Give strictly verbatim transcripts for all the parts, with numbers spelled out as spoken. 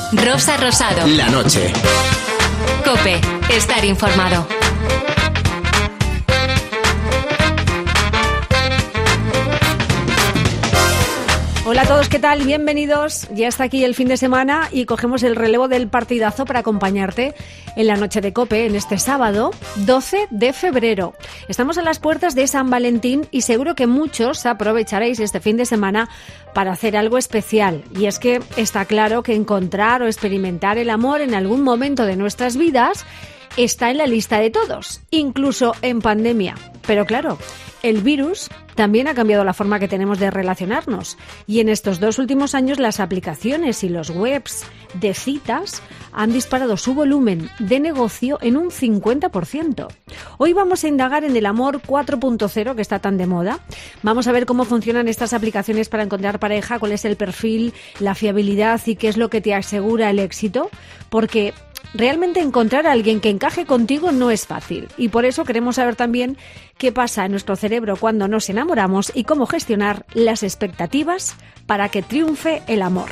Rosa Rosado. La noche. COPE. Estar informado. Hola a todos, ¿qué tal? Bienvenidos. Ya está aquí el fin de semana y cogemos el relevo del partidazo para acompañarte en la noche de COPE en este sábado, doce de febrero. Estamos a las puertas de San Valentín y seguro que muchos aprovecharéis este fin de semana para hacer algo especial. Y es que está claro que encontrar o experimentar el amor en algún momento de nuestras vidas está en la lista de todos, incluso en pandemia. Pero claro, el virus también ha cambiado la forma que tenemos de relacionarnos y en estos dos últimos años las aplicaciones y los webs de citas han disparado su volumen de negocio en un cincuenta por ciento. Hoy vamos a indagar en el amor cuatro punto cero que está tan de moda. Vamos a ver cómo funcionan estas aplicaciones para encontrar pareja, cuál es el perfil, la fiabilidad y qué es lo que te asegura el éxito, porque realmente encontrar a alguien que encaje contigo no es fácil y por eso queremos saber también qué pasa en nuestro cerebro cuando nos enamoramos y cómo gestionar las expectativas para que triunfe el amor.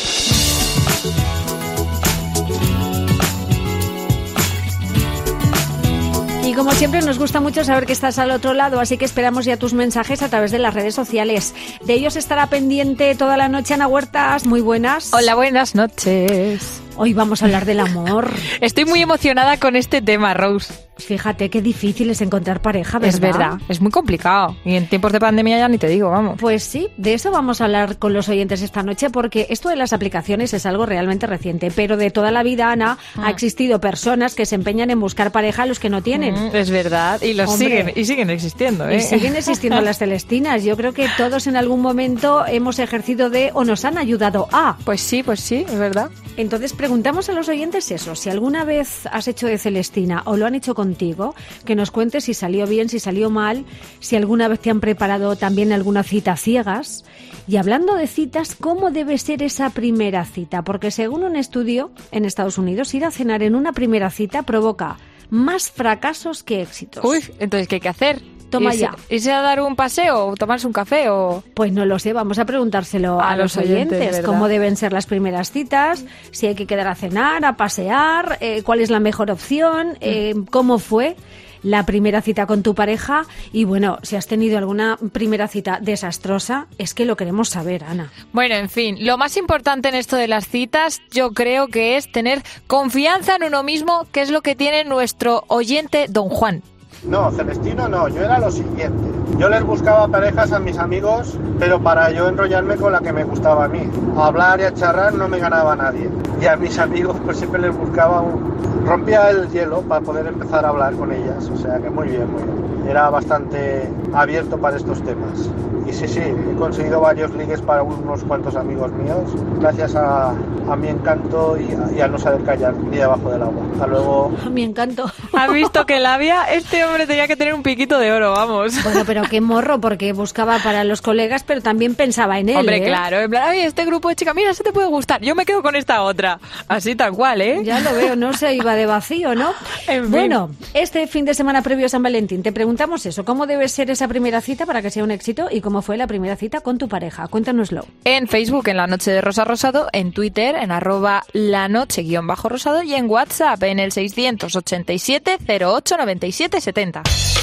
Y como siempre nos gusta mucho saber que estás al otro lado, así que esperamos ya tus mensajes a través de las redes sociales. De ellos estará pendiente toda la noche Ana Huertas. Muy buenas. Hola, buenas noches. Hoy vamos a hablar del amor. Estoy muy emocionada con este tema, Rose. Fíjate qué difícil es encontrar pareja, ¿verdad? Es verdad, es muy complicado. Y en tiempos de pandemia ya ni te digo, vamos. Pues sí, de eso vamos a hablar con los oyentes esta noche, porque esto de las aplicaciones es algo realmente reciente, pero de toda la vida, Ana, mm. ha existido personas que se empeñan en buscar pareja a los que no tienen. Mm, es verdad, y los Hombre, siguen, y siguen existiendo, ¿eh? Y siguen existiendo las celestinas. Yo creo que todos en algún momento hemos ejercido de, o nos han ayudado a. Pues sí, pues sí, es verdad. Entonces preguntamos a los oyentes eso, si alguna vez has hecho de celestina o lo han hecho contigo, que nos cuentes si salió bien, si salió mal, si alguna vez te han preparado también alguna cita a ciegas. Y hablando de citas, ¿cómo debe ser esa primera cita? Porque según un estudio en Estados Unidos, ir a cenar en una primera cita provoca más fracasos que éxitos. Uy, entonces, ¿qué hay que hacer? Toma ¿Irse, ya. ¿Irse a dar un paseo o tomarse un café o...? Pues no lo sé, vamos a preguntárselo a, a los oyentes, oyentes cómo deben ser las primeras citas, si hay que quedar a cenar, a pasear, eh, cuál es la mejor opción, eh, cómo fue la primera cita con tu pareja y bueno, si has tenido alguna primera cita desastrosa, es que lo queremos saber, Ana. Bueno, en fin, lo más importante en esto de las citas yo creo que es tener confianza en uno mismo, que es lo que tiene nuestro oyente Don Juan. No, Celestino no, yo era lo siguiente. Yo les buscaba parejas a mis amigos, pero para yo enrollarme con la que me gustaba a mí. A hablar y a charrar no me ganaba nadie. Y a mis amigos pues siempre les buscaba un... rompía el hielo para poder empezar a hablar con ellas. O sea que muy bien, muy bien. Era bastante abierto para estos temas. Y sí, sí, he conseguido varios ligues para unos cuantos amigos míos, gracias a, a mi encanto y, a, y al no saber callar ni debajo del agua. Hasta luego. A mi encanto. ¿Has visto que labia? Este hombre tenía que tener un piquito de oro, vamos. Bueno, pero qué morro, porque buscaba para los colegas, pero también pensaba en él. Hombre, ¿eh? claro, en plan, oye, este grupo de chicas, mira, se te puede gustar, yo me quedo con esta otra. Así tal cual, ¿eh? Ya lo veo, no se iba de vacío, ¿no? En fin. Bueno, este fin de semana previo a San Valentín, te preguntamos eso, ¿cómo debe ser esa primera cita para que sea un éxito y cómo fue la primera cita con tu pareja? Cuéntanoslo. En Facebook, en La Noche de Rosa Rosado, en Twitter, en arroba la noche guión bajo rosado y en WhatsApp, en el seiscientos ochenta y siete cero ocho noventa y siete setenta.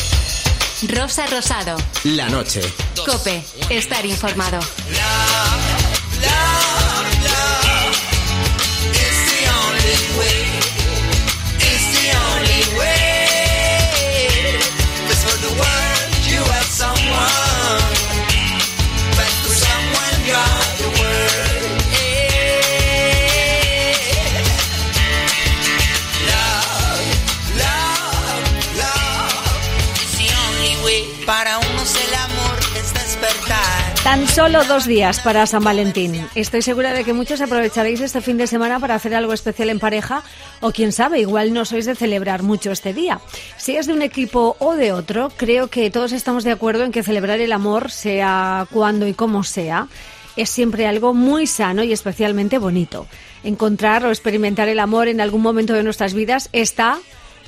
Rosa Rosado. La noche. COPE. Estar informado. Para unos el amor es despertar. Tan solo dos días para San Valentín. Estoy segura de que muchos aprovecharéis este fin de semana para hacer algo especial en pareja o quién sabe, igual no sois de celebrar mucho este día. Si es de un equipo o de otro, creo que todos estamos de acuerdo en que celebrar el amor, sea cuando y como sea, es siempre algo muy sano y especialmente bonito. Encontrar o experimentar el amor en algún momento de nuestras vidas está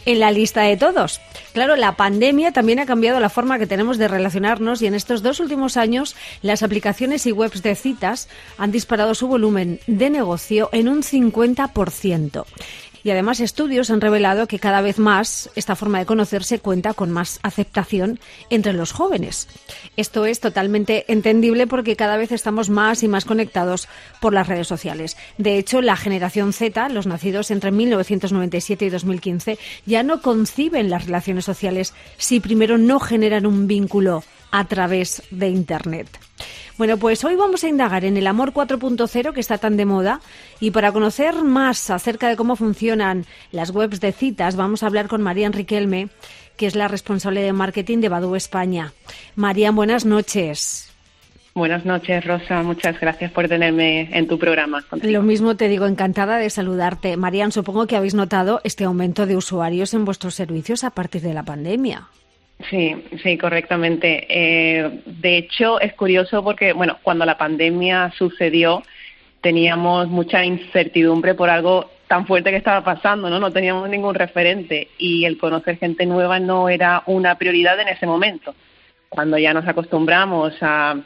en la lista de todos. Claro, la pandemia también ha cambiado la forma que tenemos de relacionarnos y en estos dos últimos años las aplicaciones y webs de citas han disparado su volumen de negocio en un cincuenta por ciento. Y además estudios han revelado que cada vez más esta forma de conocerse cuenta con más aceptación entre los jóvenes. Esto es totalmente entendible porque cada vez estamos más y más conectados por las redes sociales. De hecho, la generación Z, los nacidos entre mil novecientos noventa y siete y dos mil quince, ya no conciben las relaciones sociales si primero no generan un vínculo a través de Internet. Bueno, pues hoy vamos a indagar en el amor cuatro punto cero que está tan de moda y para conocer más acerca de cómo funcionan las webs de citas vamos a hablar con Marian Riquelme, que es la responsable de marketing de Badoo España. Marian, buenas noches. Buenas noches, Rosa. Muchas gracias por tenerme en tu programa. Contigo. Lo mismo te digo, encantada de saludarte. Marian, supongo que habéis notado este aumento de usuarios en vuestros servicios a partir de la pandemia. Sí, sí, correctamente. Eh, de hecho, es curioso porque, bueno, cuando la pandemia sucedió, teníamos mucha incertidumbre por algo tan fuerte que estaba pasando, ¿no? No teníamos ningún referente y el conocer gente nueva no era una prioridad en ese momento. Cuando ya nos acostumbramos a,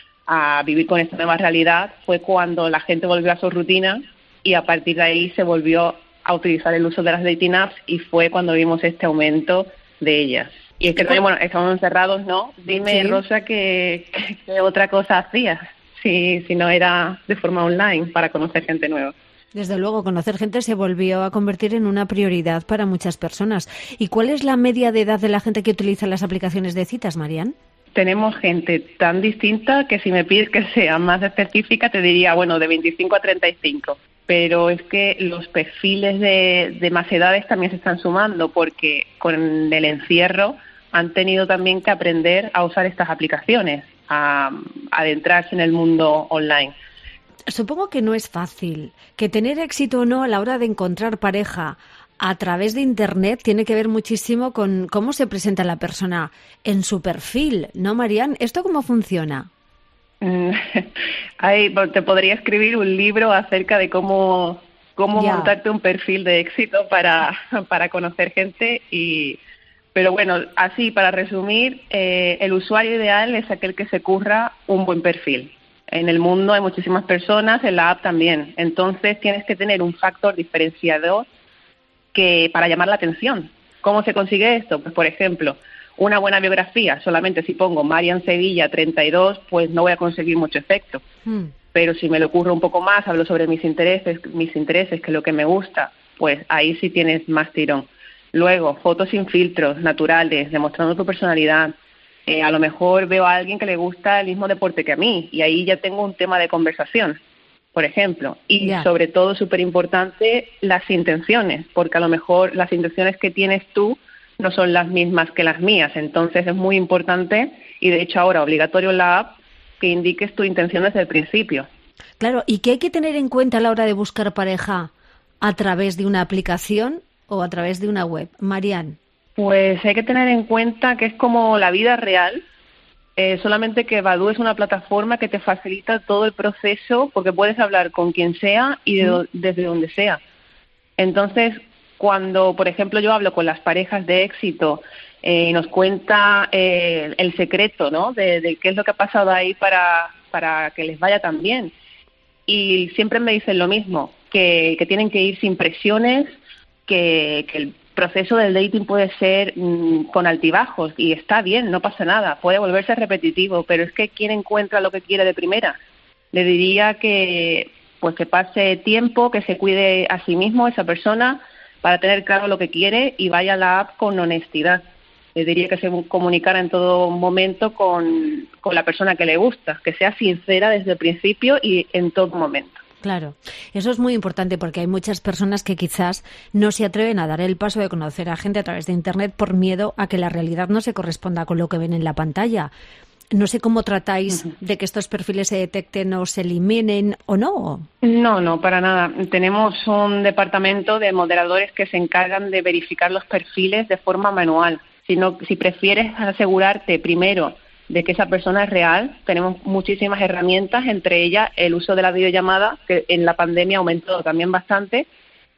a vivir con esta nueva realidad, fue cuando la gente volvió a su rutina y a partir de ahí se volvió a utilizar el uso de las dating apps y fue cuando vimos este aumento de ellas. Y es que también, bueno, estamos encerrados, ¿no? Dime, sí. Rosa, ¿qué, qué, qué otra cosa hacías si, si no era de forma online para conocer gente nueva? Desde luego, conocer gente se volvió a convertir en una prioridad para muchas personas. ¿Y cuál es la media de edad de la gente que utiliza las aplicaciones de citas, Marian? Tenemos gente tan distinta que si me pides que sea más específica te diría, bueno, de veinticinco a treinta y cinco. Pero es que los perfiles de, de más edades también se están sumando porque con el encierro han tenido también que aprender a usar estas aplicaciones, a, a adentrarse en el mundo online. Supongo que no es fácil, que tener éxito o no a la hora de encontrar pareja a través de Internet tiene que ver muchísimo con cómo se presenta la persona en su perfil, ¿no, Marian? ¿Esto cómo funciona? Ay, te podría escribir un libro acerca de cómo, cómo ya. montarte un perfil de éxito para, para conocer gente y... Pero bueno, así para resumir, eh, el usuario ideal es aquel que se curra un buen perfil. En el mundo hay muchísimas personas, en la app también. Entonces tienes que tener un factor diferenciador que para llamar la atención. ¿Cómo se consigue esto? Pues por ejemplo, una buena biografía. Solamente si pongo Marian Sevilla treinta y dos, pues no voy a conseguir mucho efecto. Mm. Pero si me lo curro un poco más, hablo sobre mis intereses, mis intereses, que es lo que me gusta, pues ahí sí tienes más tirón. Luego, fotos sin filtros, naturales, demostrando tu personalidad. Eh, a lo mejor veo a alguien que le gusta el mismo deporte que a mí y ahí ya tengo un tema de conversación, por ejemplo. Y yeah. sobre todo, súper importante, las intenciones, porque a lo mejor las intenciones que tienes tú no son las mismas que las mías. Entonces es muy importante y de hecho ahora obligatorio en la app que indiques tu intención desde el principio. Claro, ¿y qué hay que tener en cuenta a la hora de buscar pareja a través de una aplicación o a través de una web? Marian. Pues hay que tener en cuenta que es como la vida real, eh, solamente que Badoo es una plataforma que te facilita todo el proceso porque puedes hablar con quien sea y de do- desde donde sea. Entonces, cuando, por ejemplo, yo hablo con las parejas de éxito eh, y nos cuenta eh, el secreto, ¿no?, de, de qué es lo que ha pasado ahí para, para que les vaya tan bien. Y siempre me dicen lo mismo, que, que tienen que ir sin presiones, Que, que el proceso del dating puede ser mmm, con altibajos y está bien, no pasa nada, puede volverse repetitivo, pero es que ¿quién encuentra lo que quiere de primera? Le diría que pues que pase tiempo, que se cuide a sí mismo esa persona para tener claro lo que quiere y vaya a la app con honestidad. Le diría que se comunicara en todo momento con, con la persona que le gusta, que sea sincera desde el principio y en todo momento. Claro, eso es muy importante porque hay muchas personas que quizás no se atreven a dar el paso de conocer a gente a través de Internet por miedo a que la realidad no se corresponda con lo que ven en la pantalla. No sé cómo tratáis uh-huh. de que estos perfiles se detecten o se eliminen o no. No, no, para nada. Tenemos un departamento de moderadores que se encargan de verificar los perfiles de forma manual. Si, no, si prefieres asegurarte primero de que esa persona es real, tenemos muchísimas herramientas, entre ellas el uso de la videollamada, que en la pandemia aumentó también bastante,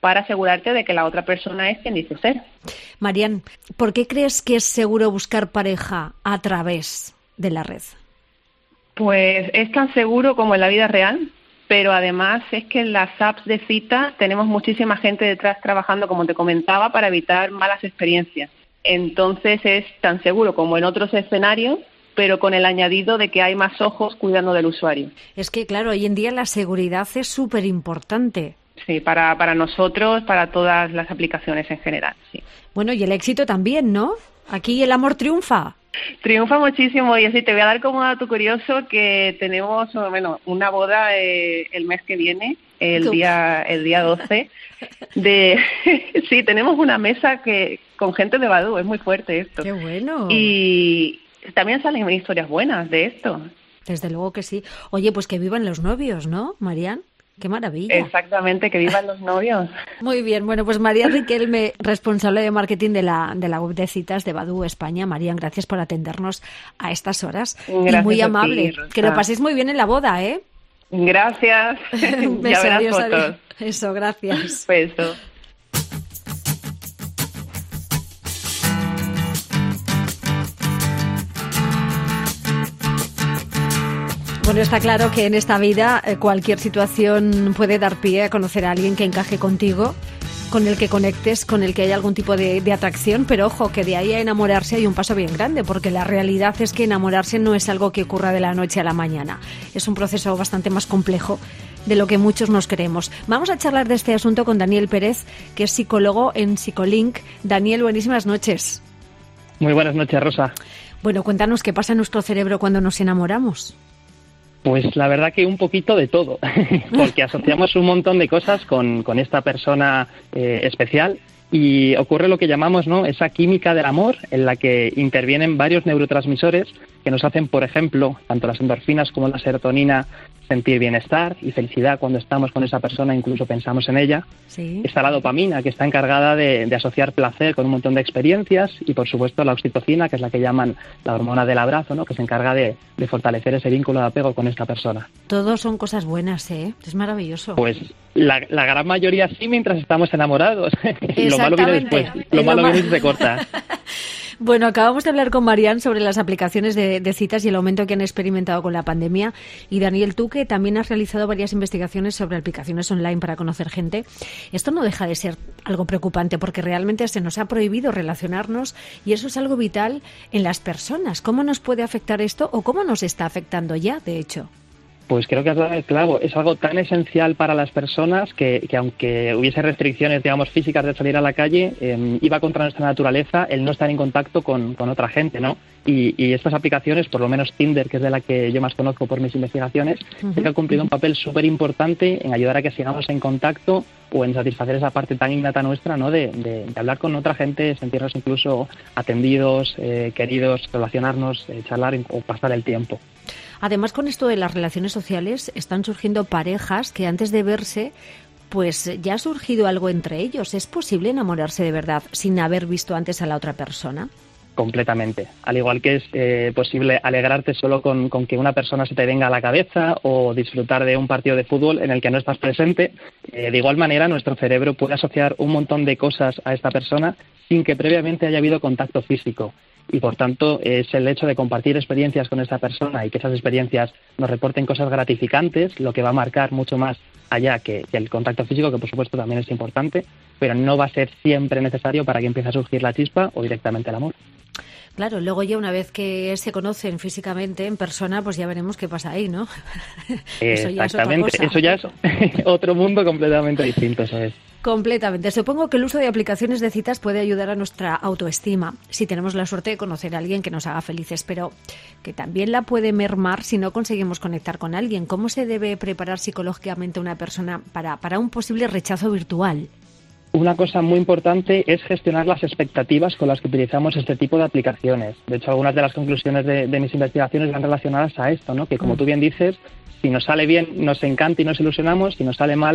para asegurarte de que la otra persona es quien dice ser. Marian, ¿por qué crees que es seguro buscar pareja a través de la red? Pues es tan seguro como en la vida real, pero además es que en las apps de cita tenemos muchísima gente detrás trabajando, como te comentaba, para evitar malas experiencias. Entonces es tan seguro como en otros escenarios, pero con el añadido de que hay más ojos cuidando del usuario. Es que, claro, hoy en día la seguridad es súper importante. Sí, para, para nosotros, para todas las aplicaciones en general, sí. Bueno, y el éxito también, ¿no? Aquí el amor triunfa. Triunfa muchísimo, y así te voy a dar como dato curioso que tenemos bueno, una boda eh, el mes que viene, el Uf. día el día doce. De, sí, tenemos una mesa que con gente de Badoo, es muy fuerte esto. ¡Qué bueno! Y también salen historias buenas de esto. Desde luego que sí. Oye, pues que vivan los novios, ¿no, Marian? ¡Qué maravilla! Exactamente, que vivan los novios. Muy bien, bueno, pues Marian Riquelme, responsable de marketing de la de la web de citas de Badoo España. Marian, gracias por atendernos a estas horas. Gracias, y muy amable. ti, que lo paséis muy bien en la boda, ¿eh? Gracias. Un beso, ya verás adiós, fotos. Adiós. Eso, gracias. Beso. Bueno, está claro que en esta vida eh, cualquier situación puede dar pie a conocer a alguien que encaje contigo, con el que conectes, con el que haya algún tipo de, de atracción, pero ojo, que de ahí a enamorarse hay un paso bien grande, porque la realidad es que enamorarse no es algo que ocurra de la noche a la mañana. Es un proceso bastante más complejo de lo que muchos nos creemos. Vamos a charlar de este asunto con Daniel Pérez, que es psicólogo en Psicolink. Daniel, buenísimas noches. Muy buenas noches, Rosa. Bueno, cuéntanos qué pasa en nuestro cerebro cuando nos enamoramos. Pues la verdad que un poquito de todo, porque asociamos un montón de cosas con, con esta persona eh, especial y ocurre lo que llamamos, ¿no?, esa química del amor en la que intervienen varios neurotransmisores que nos hacen, por ejemplo, tanto las endorfinas como la serotonina, sentir bienestar y felicidad cuando estamos con esa persona, incluso pensamos en ella. Sí. Está la dopamina, que está encargada de, de asociar placer con un montón de experiencias, y por supuesto la oxitocina, que es la que llaman la hormona del abrazo, ¿no?, que se encarga de, de fortalecer ese vínculo de apego con esta persona. Todos son cosas buenas, ¿eh? Es maravilloso. Pues la, la gran mayoría sí, mientras estamos enamorados. Lo malo viene después. Lo malo viene y se corta. Bueno, acabamos de hablar con Marian sobre las aplicaciones de, de citas y el aumento que han experimentado con la pandemia. Y Daniel, tú que también has realizado varias investigaciones sobre aplicaciones online para conocer gente, esto no deja de ser algo preocupante porque realmente se nos ha prohibido relacionarnos y eso es algo vital en las personas. ¿Cómo nos puede afectar esto o cómo nos está afectando ya, de hecho? Pues creo que has dado el clavo. Es algo tan esencial para las personas que, que aunque hubiese restricciones, digamos, físicas de salir a la calle, eh, iba contra nuestra naturaleza el no estar en contacto con, con otra gente, ¿no? Y, y estas aplicaciones, por lo menos Tinder, que es de la que yo más conozco por mis investigaciones, uh-huh. creo que ha cumplido un papel súper importante en ayudar a que sigamos en contacto o en satisfacer esa parte tan innata nuestra, ¿no?, de, de, de hablar con otra gente, sentirnos incluso atendidos, eh, queridos, relacionarnos, eh, charlar o pasar el tiempo. Además, con esto de las relaciones sociales, están surgiendo parejas que antes de verse, pues ya ha surgido algo entre ellos. ¿Es posible enamorarse de verdad sin haber visto antes a la otra persona? Completamente. Al igual que es eh, posible alegrarte solo con, con que una persona se te venga a la cabeza o disfrutar de un partido de fútbol en el que no estás presente, eh, de igual manera nuestro cerebro puede asociar un montón de cosas a esta persona sin que previamente haya habido contacto físico. Y por tanto es el hecho de compartir experiencias con esta persona y que esas experiencias nos reporten cosas gratificantes lo que va a marcar mucho más allá que, que el contacto físico, que por supuesto también es importante, pero no va a ser siempre necesario para que empiece a surgir la chispa o directamente el amor. Claro, luego ya una vez que se conocen físicamente en persona, pues ya veremos qué pasa ahí, ¿no? Eso ya Exactamente, es eso ya es otro mundo completamente distinto, eso es. Completamente. Supongo que el uso de aplicaciones de citas puede ayudar a nuestra autoestima si tenemos la suerte de conocer a alguien que nos haga felices, pero que también la puede mermar si no conseguimos conectar con alguien. ¿Cómo se debe preparar psicológicamente una persona para, para un posible rechazo virtual? Una cosa muy importante es gestionar las expectativas con las que utilizamos este tipo de aplicaciones. De hecho, algunas de las conclusiones de, de mis investigaciones van relacionadas a esto, ¿no? Que como tú bien dices, si nos sale bien nos encanta y nos ilusionamos, si nos sale mal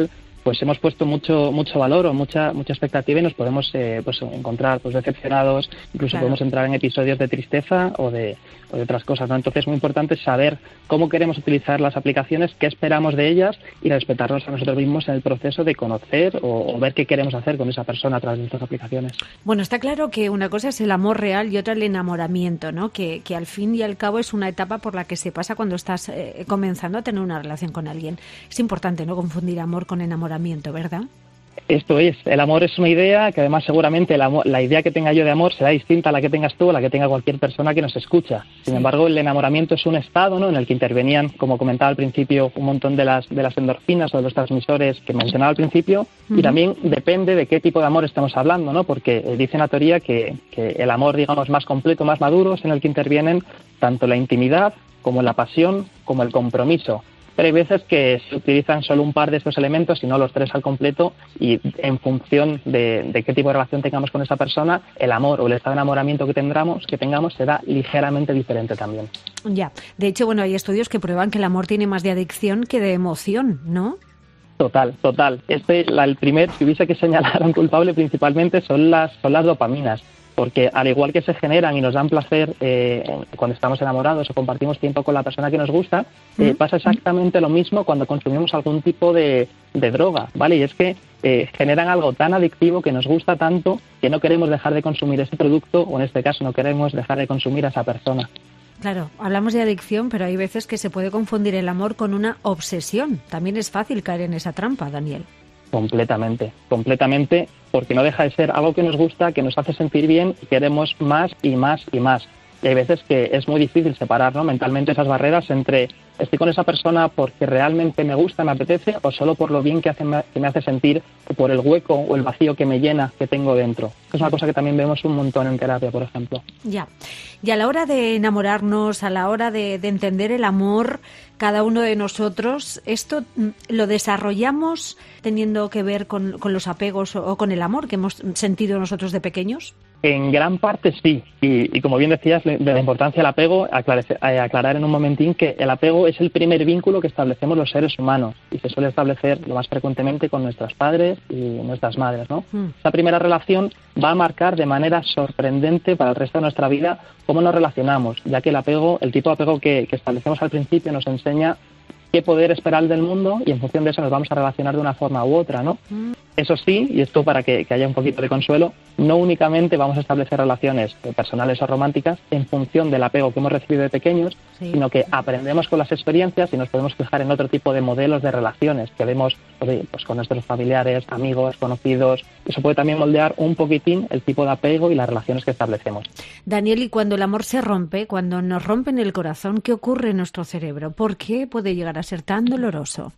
pues hemos puesto mucho mucho valor o mucha mucha expectativa y nos podemos eh, pues encontrar pues decepcionados, incluso claro. podemos entrar en episodios de tristeza o de, o de otras cosas, ¿no? Entonces es muy importante saber cómo queremos utilizar las aplicaciones, qué esperamos de ellas y respetarnos a nosotros mismos en el proceso de conocer o, o ver qué queremos hacer con esa persona a través de estas aplicaciones. Bueno, está claro que una cosa es el amor real y otra el enamoramiento, ¿no? Que, que al fin y al cabo es una etapa por la que se pasa cuando estás eh, comenzando a tener una relación con alguien. Es importante no confundir amor con enamoramiento, ¿verdad? Esto es, el amor es una idea que además seguramente el amor, la idea que tenga yo de amor será distinta a la que tengas tú o la que tenga cualquier persona que nos escucha. Sin sí. embargo, el enamoramiento es un estado, ¿no?, en el que intervenían, como comentaba al principio, un montón de las de las endorfinas o de los transmisores que mencionaba al principio, uh-huh. y también depende de qué tipo de amor estamos hablando, ¿no? Porque eh, dice la teoría que, que el amor, digamos, más completo, más maduro, es en el que intervienen tanto la intimidad como la pasión como el compromiso. Pero hay veces que se utilizan solo un par de estos elementos y no los tres al completo, y en función de, de qué tipo de relación tengamos con esa persona, el amor o el estado de enamoramiento que tengamos, que tengamos será ligeramente diferente también. Ya, de hecho, bueno, hay estudios que prueban que el amor tiene más de adicción que de emoción, ¿no? Total, total. Este, la, el primer, si hubiese que señalar a un culpable principalmente son las, son las dopaminas. Porque al igual que se generan y nos dan placer eh, cuando estamos enamorados o compartimos tiempo con la persona que nos gusta, eh, pasa exactamente lo mismo cuando consumimos algún tipo de, de droga, ¿vale? Y es que eh, generan algo tan adictivo que nos gusta tanto que no queremos dejar de consumir ese producto, o en este caso no queremos dejar de consumir a esa persona. Claro, hablamos de adicción, pero hay veces que se puede confundir el amor con una obsesión. También es fácil caer en esa trampa, Daniel. Completamente, completamente, porque no deja de ser algo que nos gusta, que nos hace sentir bien y queremos más y más y más. Y hay veces que es muy difícil separar, ¿no?, mentalmente esas barreras entre estoy con esa persona porque realmente me gusta, me apetece, o solo por lo bien que, hace, que me hace sentir, o por el hueco o el vacío que me llena, que tengo dentro. Es una cosa que también vemos un montón en terapia, por ejemplo. Ya. Y a la hora de enamorarnos, a la hora de, de entender el amor, cada uno de nosotros, ¿esto lo desarrollamos teniendo que ver con, con los apegos o, o con el amor que hemos sentido nosotros de pequeños? En gran parte sí, y, y como bien decías, de la importancia del apego, aclarar, aclarar en un momentín que el apego es el primer vínculo que establecemos los seres humanos y se suele establecer lo más frecuentemente con nuestros padres y nuestras madres, ¿no? Mm. Esta primera relación va a marcar de manera sorprendente para el resto de nuestra vida cómo nos relacionamos, ya que el apego, el tipo de apego que, que establecemos al principio nos enseña qué poder esperar del mundo y en función de eso nos vamos a relacionar de una forma u otra, ¿no? Mm. Eso sí, y esto para que, que haya un poquito de consuelo, no únicamente vamos a establecer relaciones personales o románticas en función del apego que hemos recibido de pequeños, sí. sino que aprendemos con las experiencias y nos podemos fijar en otro tipo de modelos de relaciones que vemos pues, con nuestros familiares, amigos, conocidos. Eso puede también moldear un poquitín el tipo de apego y las relaciones que establecemos. Daniel, y cuando el amor se rompe, cuando nos rompen el corazón, ¿qué ocurre en nuestro cerebro? ¿Por qué puede llegar a ser tan doloroso?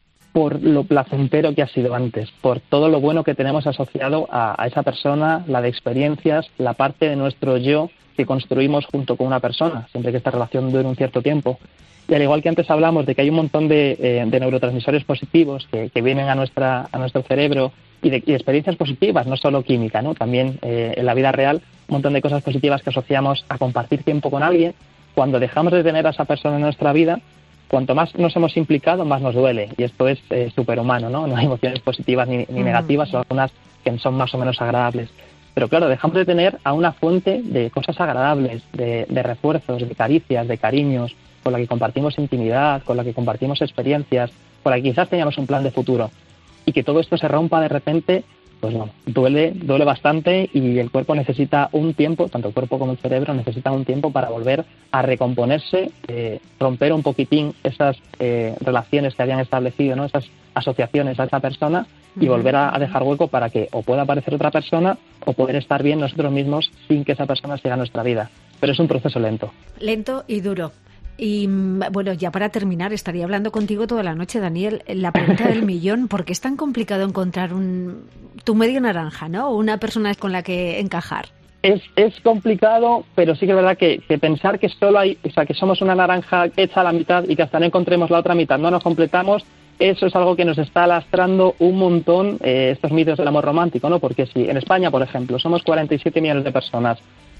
Por lo placentero que ha sido antes, por todo lo bueno que tenemos asociado a, a esa persona, la de experiencias, la parte de nuestro yo que construimos junto con una persona, siempre que esta relación dure un cierto tiempo. Y al igual que antes hablamos de que hay un montón de, eh, de neurotransmisores positivos que, que vienen a nuestra a nuestro cerebro y de y experiencias positivas, no solo química, ¿no? También eh, en la vida real, un montón de cosas positivas que asociamos a compartir tiempo con alguien. Cuando dejamos de tener a esa persona en nuestra vida, cuanto más nos hemos implicado, más nos duele. Y esto es eh, superhumano, ¿no? No hay emociones positivas ni, ni negativas, o algunas que son más o menos agradables. Pero claro, dejamos de tener a una fuente de cosas agradables, de, de refuerzos, de caricias, de cariños, con la que compartimos intimidad, con la que compartimos experiencias, con la que quizás teníamos un plan de futuro. Y que todo esto se rompa de repente, pues bueno, duele, duele bastante, y el cuerpo necesita un tiempo, tanto el cuerpo como el cerebro necesitan un tiempo para volver a recomponerse, eh, romper un poquitín esas eh, relaciones que habían establecido, ¿no? Esas asociaciones a esa persona, y volver a, a dejar hueco para que o pueda aparecer otra persona o poder estar bien nosotros mismos sin que esa persona siga nuestra vida. Pero es un proceso lento. Lento y duro. Y bueno, ya para terminar, estaría hablando contigo toda la noche, Daniel. La pregunta del millón: ¿por qué es tan complicado encontrar un tu medio naranja, ¿no? O una persona con la que encajar. Es, es complicado, pero sí que es verdad que, que pensar que solo hay, o sea, que somos una naranja hecha a la mitad y que hasta no encontremos la otra mitad, no nos completamos, eso es algo que nos está lastrando un montón eh, estos mitos del amor romántico, ¿no? Porque si en España, por ejemplo, somos cuarenta y siete millones de personas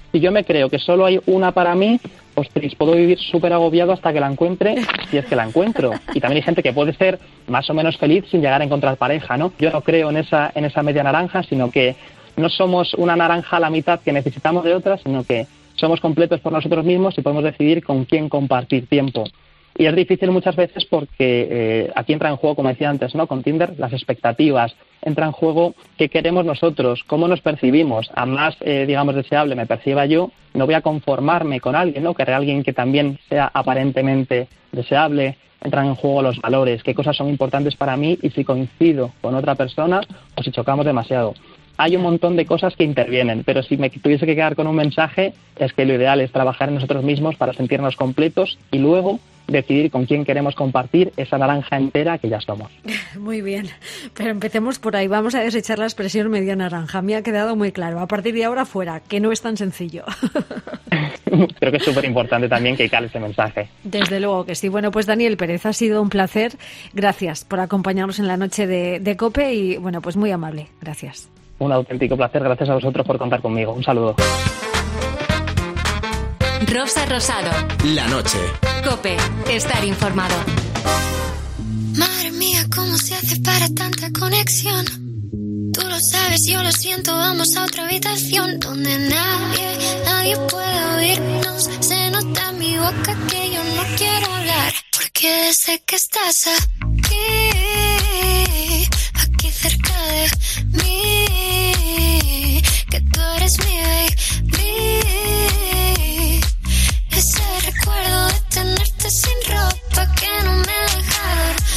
Si yo me creo que solo hay una para mí, ostras, puedo vivir súper agobiado hasta que la encuentre, si es que la encuentro. Y también hay gente que puede ser más o menos feliz sin llegar a encontrar pareja, ¿no? Yo no creo en esa, en esa media naranja, sino que no somos una naranja a la mitad que necesitamos de otra, sino que somos completos por nosotros mismos y podemos decidir con quién compartir tiempo. Y es difícil muchas veces porque eh, aquí entra en juego, como decía antes, ¿no? Con Tinder, las expectativas. Entra en juego qué queremos nosotros, cómo nos percibimos. A más, eh, digamos, deseable me perciba yo, no voy a conformarme con alguien, ¿no? Querré alguien que también sea aparentemente deseable. Entran en juego los valores, qué cosas son importantes para mí y si coincido con otra persona o si chocamos demasiado. Hay un montón de cosas que intervienen, pero si me tuviese que quedar con un mensaje, es que lo ideal es trabajar en nosotros mismos para sentirnos completos y luego decidir con quién queremos compartir esa naranja entera que ya somos. Muy bien, pero empecemos por ahí. Vamos a desechar la expresión media naranja. Me ha quedado muy claro. A partir de ahora fuera, que no es tan sencillo. Creo que es súper importante también que cale ese mensaje. Desde luego que sí. Bueno, pues Daniel Pérez, ha sido un placer. Gracias por acompañarnos en la noche de, de COPE y, bueno, pues muy amable. Gracias. Un auténtico placer. Gracias a vosotros por contar conmigo. Un saludo. Rosa Rosado. La noche. COPE. Estar informado. Madre mía, ¿cómo se hace para tanta conexión? Tú lo sabes, yo lo siento, vamos a otra habitación donde nadie, nadie puede oírnos. Se nota en mi boca que yo no quiero hablar, porque sé que estás aquí, aquí cerca de mí, que tú eres mi baby. Ese recuerdo de tenerte sin ropa que no me deja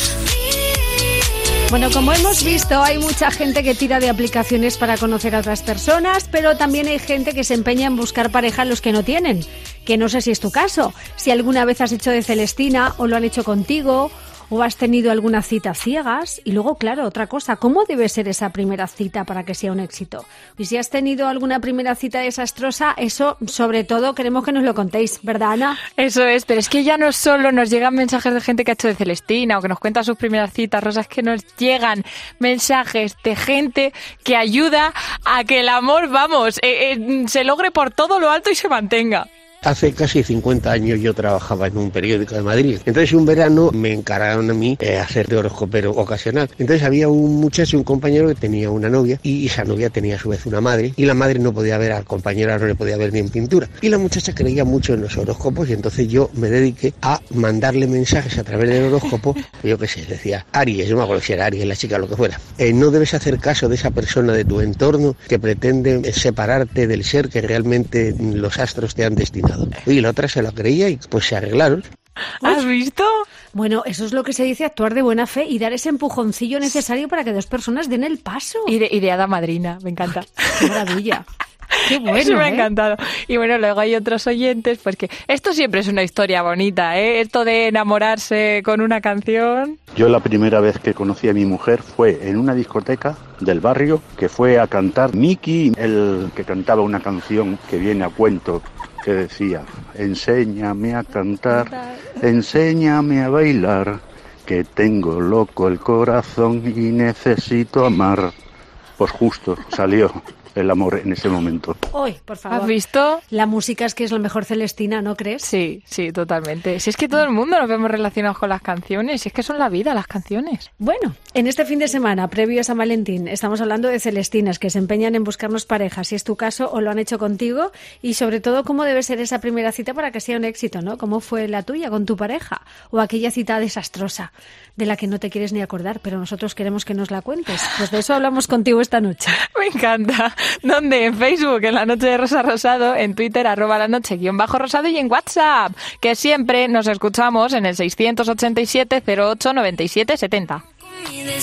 dormir. Bueno, como hemos visto, hay mucha gente que tira de aplicaciones para conocer a otras personas, pero también hay gente que se empeña en buscar pareja a los que no tienen, que no sé si es tu caso, si alguna vez has hecho de Celestina o lo han hecho contigo, o has tenido alguna cita ciegas. Y luego, claro, otra cosa, ¿cómo debe ser esa primera cita para que sea un éxito? Y si has tenido alguna primera cita desastrosa, eso sobre todo queremos que nos lo contéis, ¿verdad, Ana? Eso es, pero es que ya no solo nos llegan mensajes de gente que ha hecho de Celestina o que nos cuenta sus primeras citas, Rosa, es que nos llegan mensajes de gente que ayuda a que el amor, vamos, eh, eh, se logre por todo lo alto y se mantenga. Hace casi cincuenta años yo trabajaba en un periódico de Madrid. Entonces un verano me encargaron a mí eh, hacer de horoscopero ocasional. Entonces había un muchacho, un compañero que tenía una novia y esa novia tenía a su vez una madre y la madre no podía ver al compañero, no le podía ver ni en pintura. Y la muchacha creía mucho en los horóscopos y entonces yo me dediqué a mandarle mensajes a través del horóscopo. Yo qué sé, decía Aries, yo me acuerdo si era Aries, la chica, lo que fuera. Eh, no debes hacer caso de esa persona de tu entorno que pretende separarte del ser que realmente los astros te han destinado. Y la otra se la creía y pues se arreglaron. ¿Has visto? Bueno, eso es lo que se dice, actuar de buena fe y dar ese empujoncillo necesario para que dos personas den el paso. Y de, y de hada madrina, me encanta. ¡Qué maravilla! Qué bueno, Eso me ha ¿eh? encantado. Y bueno, luego hay otros oyentes, pues que esto siempre es una historia bonita, ¿eh? Esto de enamorarse con una canción. Yo la primera vez que conocí a mi mujer fue en una discoteca del barrio que fue a cantar Miki, el que cantaba una canción que viene a cuento, que decía: enséñame a cantar, enséñame a bailar, que tengo loco el corazón y necesito amar. Pues justo salió el amor en ese momento. Uy, por favor. ¿Has visto? La música es que es lo mejor, Celestina, ¿no crees? Sí, sí, totalmente. Si es que todo el mundo nos vemos relacionados con las canciones, si es que son la vida las canciones. Bueno, en este fin de semana, previo a San Valentín, estamos hablando de celestinas que se empeñan en buscarnos parejas, si es tu caso o lo han hecho contigo, y sobre todo cómo debe ser esa primera cita para que sea un éxito, ¿no? ¿Cómo fue la tuya con tu pareja? O aquella cita desastrosa de la que no te quieres ni acordar, pero nosotros queremos que nos la cuentes. Pues de eso hablamos contigo esta noche. Me encanta. ¿Dónde? En Facebook, en La Noche de Rosa Rosado, en Twitter, arroba la noche guión bajo rosado y en WhatsApp, que siempre nos escuchamos en el seiscientos ochenta y siete cero ocho noventa y siete setenta. Y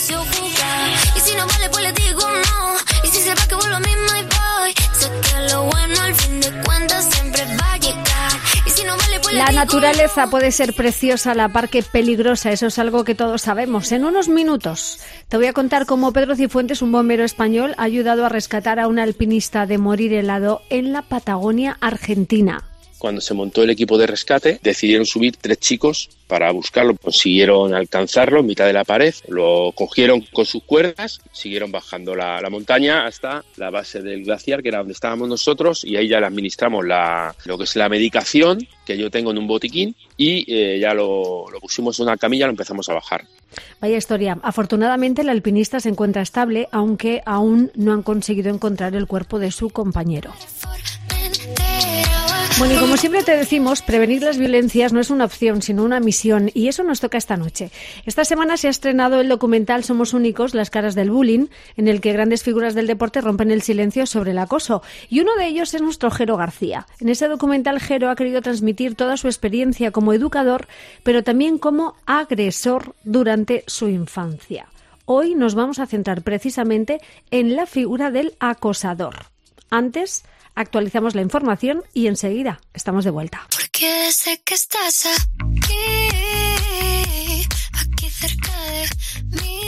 si no vale, pues le digo no. Y si se va, que vuelvo a mí, my boy. Sé que lo bueno al fin de cuentas siempre va a llegar. Y si no vale, pues le La digo naturaleza no. puede ser preciosa, la par que peligrosa, eso es algo que todos sabemos. En unos minutos te voy a contar cómo Pedro Cifuentes, un bombero español, ha ayudado a rescatar a un alpinista de morir helado en la Patagonia Argentina. cuando se montó el equipo de rescate, decidieron subir tres chicos para buscarlo. Consiguieron alcanzarlo en mitad de la pared, lo cogieron con sus cuerdas, siguieron bajando la, la montaña hasta la base del glaciar, que era donde estábamos nosotros, y ahí ya le administramos la, lo que es la medicación que yo tengo en un botiquín y eh, ya lo, lo pusimos en una camilla y lo empezamos a bajar. Vaya historia. Afortunadamente el alpinista se encuentra estable, aunque aún no han conseguido encontrar el cuerpo de su compañero. Bueno, y como siempre te decimos, prevenir las violencias no es una opción, sino una misión, y eso nos toca esta noche. Esta semana se ha estrenado el documental Somos Únicos, las caras del bullying, en el que grandes figuras del deporte rompen el silencio sobre el acoso, y uno de ellos es nuestro Jero García. En ese documental, Jero ha querido transmitir toda su experiencia como educador, pero también como agresor durante su infancia. Hoy nos vamos a centrar precisamente en la figura del acosador. Antes, actualizamos la información y enseguida estamos de vuelta. Porque sé que estás aquí, aquí cerca de mí.